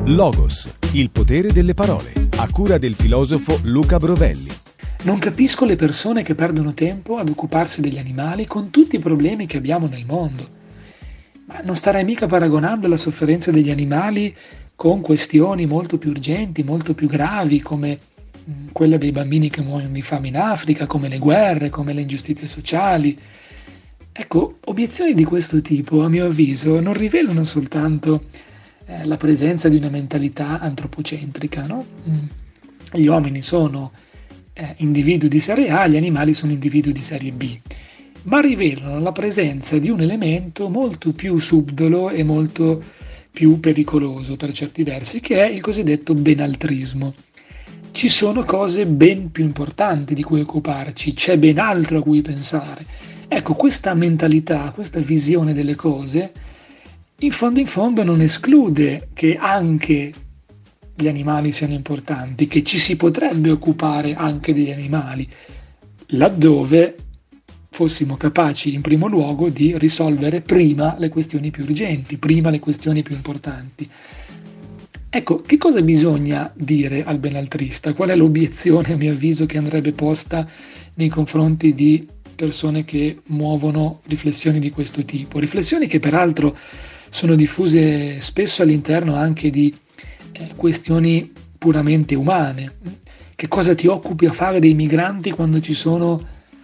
Logos, il potere delle parole, a cura del filosofo Luca Brovelli. Non capisco le persone che perdono tempo ad occuparsi degli animali con tutti i problemi che abbiamo nel mondo. Ma non starei mica paragonando la sofferenza degli animali con questioni molto più urgenti, molto più gravi, come quella dei bambini che muoiono di fame in Africa, come le guerre, come le ingiustizie sociali. Ecco, obiezioni di questo tipo, a mio avviso, non rivelano soltanto la presenza di una mentalità antropocentrica, no? Gli uomini sono individui di serie A, gli animali sono individui di serie B, ma rivelano la presenza di un elemento molto più subdolo e molto più pericoloso per certi versi, che è il cosiddetto benaltrismo. Ci sono cose ben più importanti di cui occuparci, c'è ben altro a cui pensare. Ecco, questa mentalità, questa visione delle cose, in fondo non esclude che anche gli animali siano importanti, che ci si potrebbe occupare anche degli animali, laddove fossimo capaci in primo luogo di risolvere prima le questioni più urgenti, prima le questioni più importanti. Ecco, che cosa bisogna dire al benaltrista? Qual è l'obiezione, a mio avviso, che andrebbe posta nei confronti di persone che muovono riflessioni di questo tipo? Riflessioni che peraltro sono diffuse spesso all'interno anche di questioni puramente umane. Che cosa ti occupi a fare dei migranti quando ci sono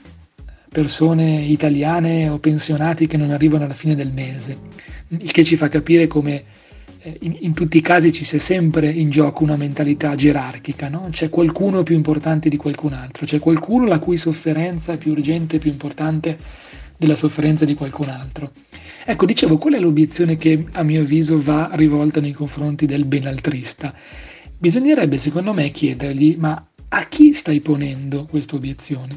persone italiane o pensionati che non arrivano alla fine del mese? Il che ci fa capire come in tutti i casi ci sia sempre in gioco una mentalità gerarchica, no? C'è qualcuno più importante di qualcun altro, c'è qualcuno la cui sofferenza è più urgente e più importante della sofferenza di qualcun altro. Ecco, dicevo, qual è l'obiezione che a mio avviso va rivolta nei confronti del benaltrista? Bisognerebbe, secondo me, chiedergli: ma a chi stai ponendo questa obiezione?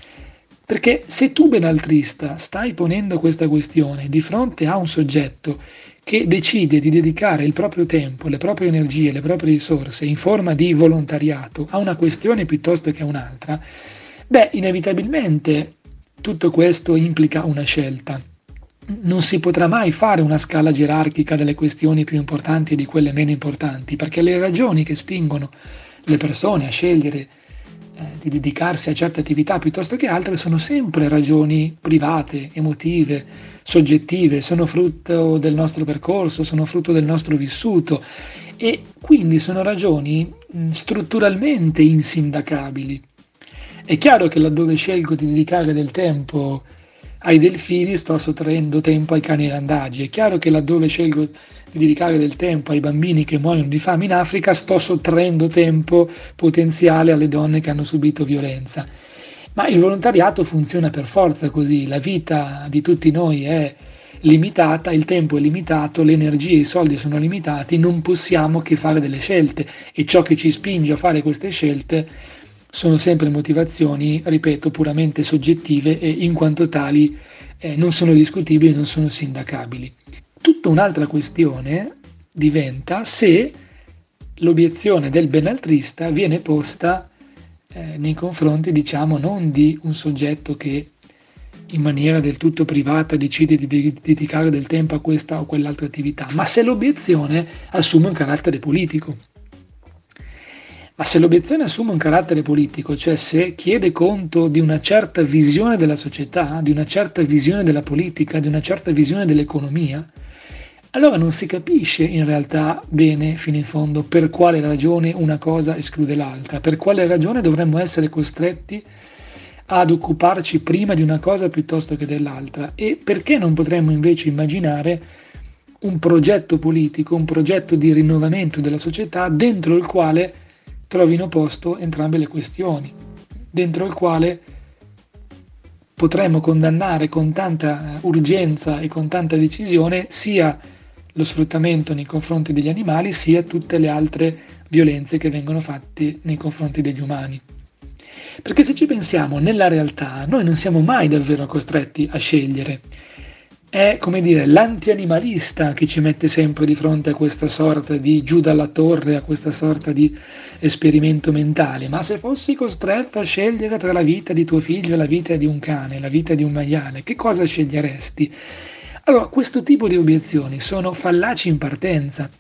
Perché se tu, benaltrista, stai ponendo questa questione di fronte a un soggetto che decide di dedicare il proprio tempo, le proprie energie, le proprie risorse in forma di volontariato a una questione piuttosto che a un'altra, inevitabilmente tutto questo implica una scelta. Non si potrà mai fare una scala gerarchica delle questioni più importanti e di quelle meno importanti, perché le ragioni che spingono le persone a scegliere di dedicarsi a certe attività piuttosto che altre sono sempre ragioni private, emotive, soggettive, sono frutto del nostro percorso, sono frutto del nostro vissuto e quindi sono ragioni strutturalmente insindacabili. È chiaro che laddove scelgo di dedicare del tempo ai delfini sto sottraendo tempo ai cani randagi. È chiaro che laddove scelgo di dedicare del tempo ai bambini che muoiono di fame in Africa sto sottraendo tempo potenziale alle donne che hanno subito violenza. Ma il volontariato funziona per forza così, la vita di tutti noi è limitata, il tempo è limitato, le energie e i soldi sono limitati, non possiamo che fare delle scelte e ciò che ci spinge a fare queste scelte sono sempre motivazioni, ripeto, puramente soggettive e in quanto tali non sono discutibili, non sono sindacabili. Tutta un'altra questione diventa se l'obiezione del benaltrista viene posta nei confronti, diciamo, non di un soggetto che in maniera del tutto privata decide di dedicare del tempo a questa o quell'altra attività, ma se l'obiezione assume un carattere politico. Ma se l'obiezione assume un carattere politico, cioè se chiede conto di una certa visione della società, di una certa visione della politica, di una certa visione dell'economia, allora non si capisce in realtà bene fino in fondo per quale ragione una cosa esclude l'altra, per quale ragione dovremmo essere costretti ad occuparci prima di una cosa piuttosto che dell'altra e perché non potremmo invece immaginare un progetto politico, un progetto di rinnovamento della società dentro il quale trovino posto entrambe le questioni, dentro il quale potremmo condannare con tanta urgenza e con tanta decisione sia lo sfruttamento nei confronti degli animali, sia tutte le altre violenze che vengono fatte nei confronti degli umani. Perché se ci pensiamo, nella realtà noi non siamo mai davvero costretti a scegliere. È, come dire, l'antianimalista che ci mette sempre di fronte a questa sorta di giù dalla torre, a questa sorta di esperimento mentale. Ma se fossi costretto a scegliere tra la vita di tuo figlio e la vita di un cane, la vita di un maiale, che cosa sceglieresti? Allora, questo tipo di obiezioni sono fallaci in partenza,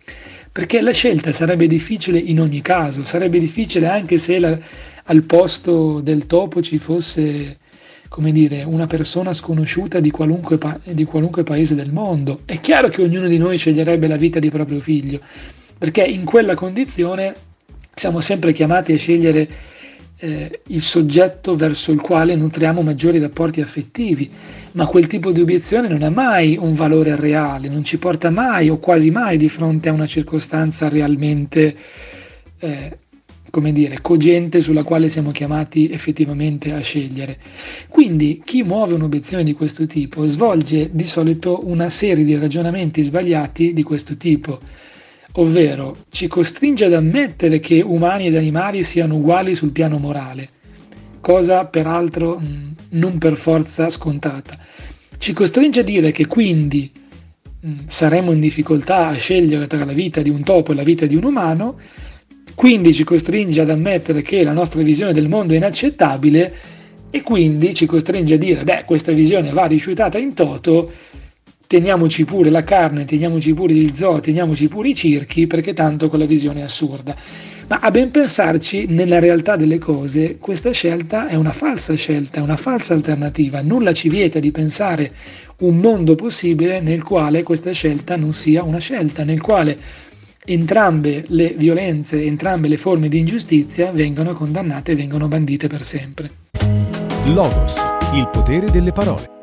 perché la scelta sarebbe difficile in ogni caso, sarebbe difficile anche se al posto del topo ci fosse, come dire, una persona sconosciuta di qualunque paese del mondo. È chiaro che ognuno di noi sceglierebbe la vita di proprio figlio, perché in quella condizione siamo sempre chiamati a scegliere il soggetto verso il quale nutriamo maggiori rapporti affettivi, ma quel tipo di obiezione non ha mai un valore reale, non ci porta mai o quasi mai di fronte a una circostanza realmente come dire, cogente sulla quale siamo chiamati effettivamente a scegliere. Quindi chi muove un'obiezione di questo tipo svolge di solito una serie di ragionamenti sbagliati di questo tipo, ovvero ci costringe ad ammettere che umani ed animali siano uguali sul piano morale, cosa peraltro non per forza scontata. Ci costringe a dire che quindi saremo in difficoltà a scegliere tra la vita di un topo e la vita di un umano, quindi ci costringe ad ammettere che la nostra visione del mondo è inaccettabile e quindi ci costringe a dire questa visione va rifiutata in toto, teniamoci pure la carne, teniamoci pure gli zoo, teniamoci pure i circhi, perché tanto quella visione è assurda. Ma a ben pensarci, nella realtà delle cose, questa scelta è una falsa scelta, è una falsa alternativa. Nulla ci vieta di pensare un mondo possibile nel quale questa scelta non sia una scelta, nel quale entrambe le violenze, entrambe le forme di ingiustizia vengono condannate e vengono bandite per sempre. Logos, il potere delle parole.